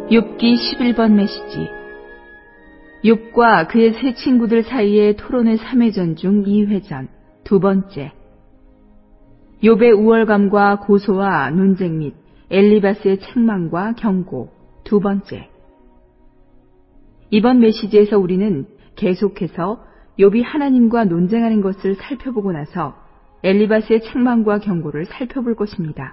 욥기 11번 메시지. 욥과 그의 세 친구들 사이의 토론의 3회전 중 2회전, 두 번째. 욥의 우월감과 고소와 논쟁 및 엘리바스의 책망과 경고, 두 번째. 이번 메시지에서 우리는 계속해서 욥이 하나님과 논쟁하는 것을 살펴보고 나서 엘리바스의 책망과 경고를 살펴볼 것입니다.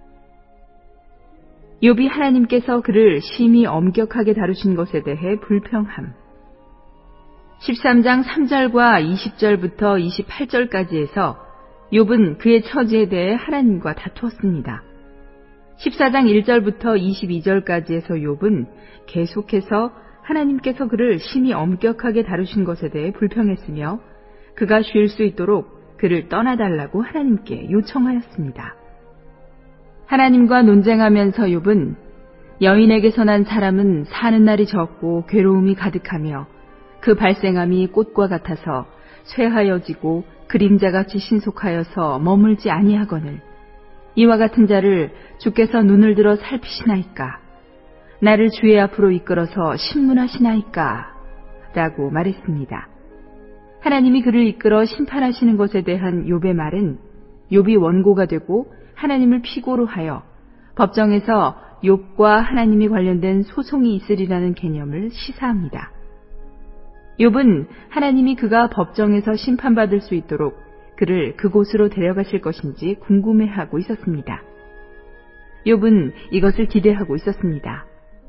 욥이 하나님께서 그를 심히 엄격하게 다루신 것에 대해 불평함. 13장 3절과 20절부터 28절까지에서 욥은 그의 처지에 대해 하나님과 다투었습니다. 14장 1절부터 22절까지에서 욥은 계속해서 하나님께서 그를 심히 엄격하게 다루신 것에 대해 불평했으며 그가 쉴 수 있도록 그를 떠나달라고 하나님께 요청하였습니다. 하나님과 논쟁하면서 욥은 여인에게서 난 사람은 사는 날이 적고 괴로움이 가득하며 그 발생함이 꽃과 같아서 쇠하여지고 그림자같이 신속하여서 머물지 아니하거늘 이와 같은 자를 주께서 눈을 들어 살피시나이까 나를 주의 앞으로 이끌어서 신문하시나이까 라고 말했습니다. 하나님이 그를 이끌어 심판하시는 것에 대한 욥의 말은 욥이 원고가 되고 하나님을 피고로 하여 법정에서 욥과 하나님이 관련된 소송이 있으리라는 개념을 시사합니다. 욥은 하나님이 그가 법정에서 심판받을 수 있도록 그를 그곳으로 데려가실 것인지 궁금해하고 있었습니다. 욥은 이것을 기대하고 있었습니다.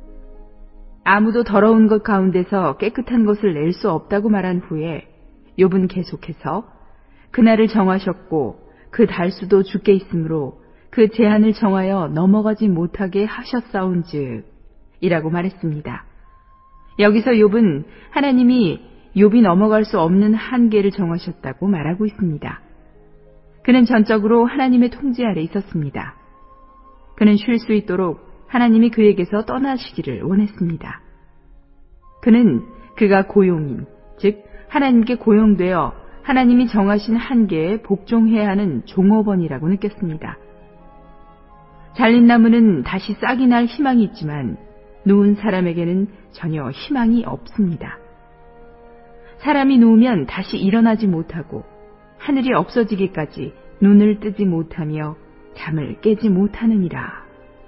아무도 더러운 것 가운데서 깨끗한 것을 낼 수 없다고 말한 후에 욥은 계속해서 그날을 정하셨고 그 달수도 주께 있으므로 그 제한을 정하여 넘어가지 못하게 하셨사온즉 이라고 말했습니다. 여기서 욥은 하나님이 욥이 넘어갈 수 없는 한계를 정하셨다고 말하고 있습니다. 그는 전적으로 하나님의 통제 아래 있었습니다. 그는 쉴 수 있도록 하나님이 그에게서 떠나시기를 원했습니다. 그는 그가 고용인, 즉 하나님께 고용되어 하나님이 정하신 한계에 복종해야 하는 종업원이라고 느꼈습니다. 잘린 나무는 다시 싹이 날 희망이 있지만 누운 사람에게는 전혀 희망이 없습니다. 사람이 누우면 다시 일어나지 못하고 하늘이 없어지기까지 눈을 뜨지 못하며 잠을 깨지 못하느니라.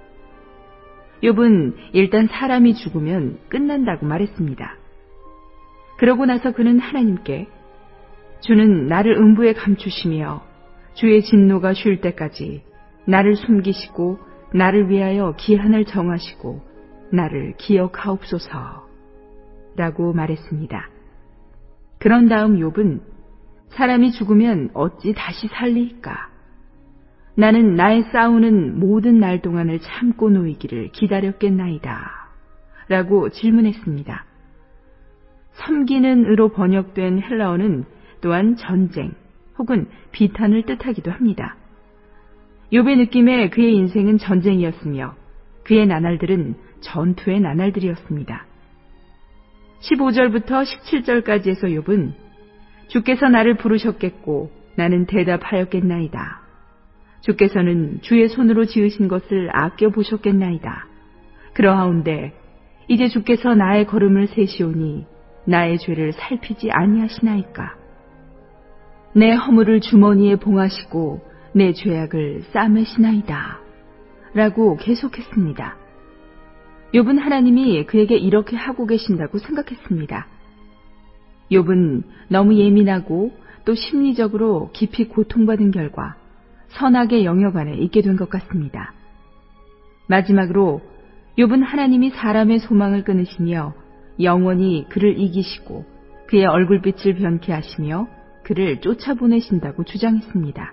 욥은 일단 사람이 죽으면 끝난다고 말했습니다. 그러고 나서 그는 하나님께 주는 나를 음부에 감추시며 주의 진노가 쉴 때까지 나를 숨기시고 나를 위하여 기한을 정하시고 나를 기억하옵소서 라고 말했습니다. 그런 다음 욥은 사람이 죽으면 어찌 다시 살리일까? 나는 나의 싸우는 모든 날 동안을 참고 놓이기를 기다렸겠나이다 라고 질문했습니다. 섬기는 으로 번역된 헬라어는 또한 전쟁 혹은 비탄을 뜻하기도 합니다. 욥의 느낌에 그의 인생은 전쟁이었으며 그의 나날들은 전투의 나날들이었습니다. 15절부터 17절까지에서 욥은 주께서 나를 부르셨겠고 나는 대답하였겠나이다. 주께서는 주의 손으로 지으신 것을 아껴보셨겠나이다. 그러하온데 이제 주께서 나의 걸음을 세시오니 나의 죄를 살피지 아니하시나이까. 내 허물을 주머니에 봉하시고 내 죄악을 싸매시나이다 라고 계속했습니다. 욥은 하나님이 그에게 이렇게 하고 계신다고 생각했습니다. 욥은 너무 예민하고 또 심리적으로 깊이 고통받은 결과 선악의 영역 안에 있게 된 것 같습니다. 마지막으로 욥은 하나님이 사람의 소망을 끊으시며 영원히 그를 이기시고 그의 얼굴빛을 변케 하시며 그를 쫓아보내신다고 주장했습니다.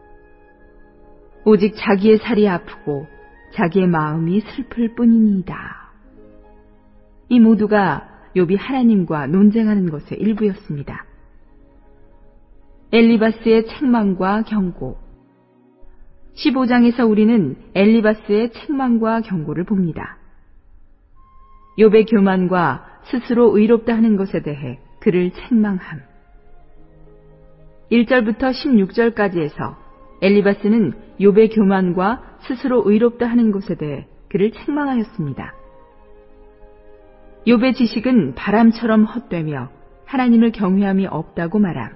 오직 자기의 살이 아프고 자기의 마음이 슬플 뿐이니이다. 이 모두가 욥이 하나님과 논쟁하는 것의 일부였습니다. 엘리바스의 책망과 경고. 15장에서 우리는 엘리바스의 책망과 경고를 봅니다. 욥의 교만과 스스로 의롭다 하는 것에 대해 그를 책망함. 1절부터 16절까지에서 엘리바스는 욥의 교만과 스스로 의롭다 하는 것에 대해 그를 책망하였습니다. 욥의 지식은 바람처럼 헛되며 하나님을 경외함이 없다고 말함.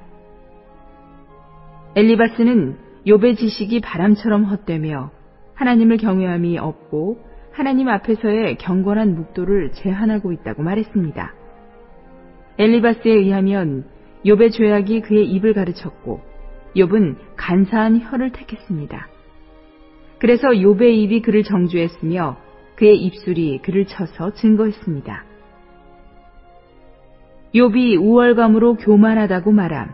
엘리바스는 욥의 지식이 바람처럼 헛되며 하나님을 경외함이 없고 하나님 앞에서의 경건한 묵도를 제한하고 있다고 말했습니다. 엘리바스에 의하면 욥의 죄악이 그의 입을 가르쳤고 욥은 간사한 혀를 택했습니다. 그래서 욥의 입이 그를 정죄했으며 그의 입술이 그를 쳐서 증거했습니다. 욥이 우월감으로 교만하다고 말함.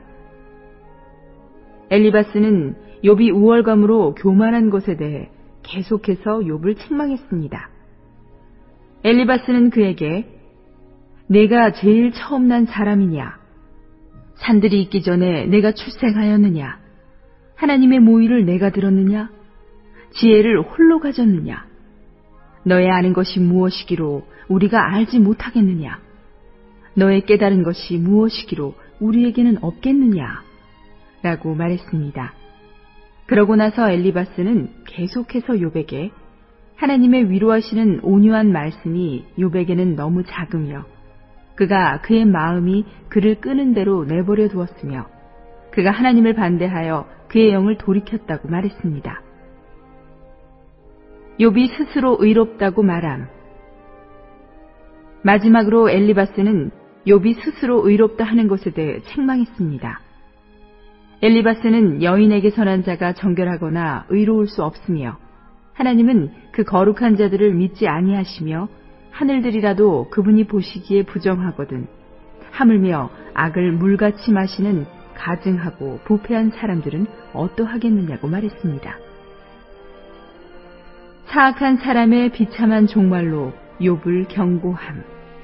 엘리바스는 욥이 우월감으로 교만한 것에 대해 계속해서 욥을 책망했습니다. 엘리바스는 그에게 내가 제일 처음 난 사람이냐? 산들이 있기 전에 내가 출생하였느냐? 하나님의 모의를 내가 들었느냐? 지혜를 홀로 가졌느냐? 너의 아는 것이 무엇이기로 우리가 알지 못하겠느냐? 너의 깨달은 것이 무엇이기로 우리에게는 없겠느냐? 라고 말했습니다. 그러고 나서 엘리바스는 계속해서 욥에게 하나님의 위로하시는 온유한 말씀이 욥에게는 너무 작으며 그가 그의 마음이 그를 끄는 대로 내버려 두었으며 그가 하나님을 반대하여 그의 영을 돌이켰다고 말했습니다. 욥이 스스로 의롭다고 말함. 마지막으로 엘리바스는 욥이 스스로 의롭다 하는 것에 대해 책망했습니다. 엘리바스는 여인에게 선한 자가 정결하거나 의로울 수 없으며 하나님은 그 거룩한 자들을 믿지 아니하시며 하늘들이라도 그분이 보시기에 부정하거든 하물며 악을 물같이 마시는 가증하고 부패한 사람들은 어떠하겠느냐고 말했습니다. 사악한 사람의 비참한 종말로 욥을 경고함.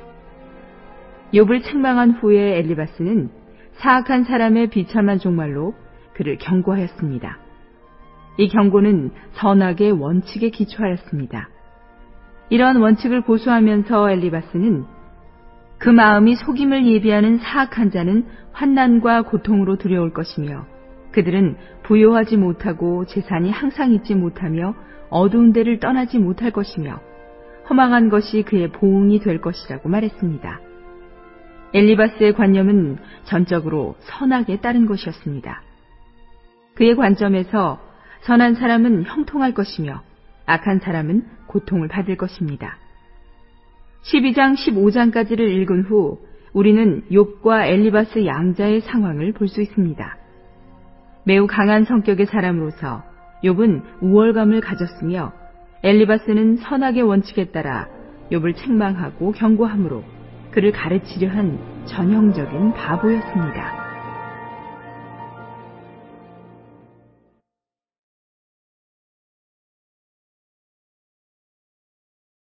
욥을 책망한 후에 엘리바스는 사악한 사람의 비참한 종말로 그를 경고하였습니다. 이 경고는 선악의 원칙에 기초하였습니다. 이러한 원칙을 고수하면서 엘리바스는 그 마음이 속임을 예비하는 사악한 자는 환난과 고통으로 두려울 것이며 그들은 부요하지 못하고 재산이 항상 있지 못하며 어두운 데를 떠나지 못할 것이며 허망한 것이 그의 보응이 될 것이라고 말했습니다. 엘리바스의 관념은 전적으로 선악에 따른 것이었습니다. 그의 관점에서 선한 사람은 형통할 것이며 악한 사람은 고통을 받을 것입니다. 12장 15장까지를 읽은 후 우리는 욥과 엘리바스 양자의 상황을 볼 수 있습니다. 매우 강한 성격의 사람으로서 욥은 우월감을 가졌으며 엘리바스는 선악의 원칙에 따라 욥을 책망하고 경고함으로 그를 가르치려 한 전형적인 바보였습니다.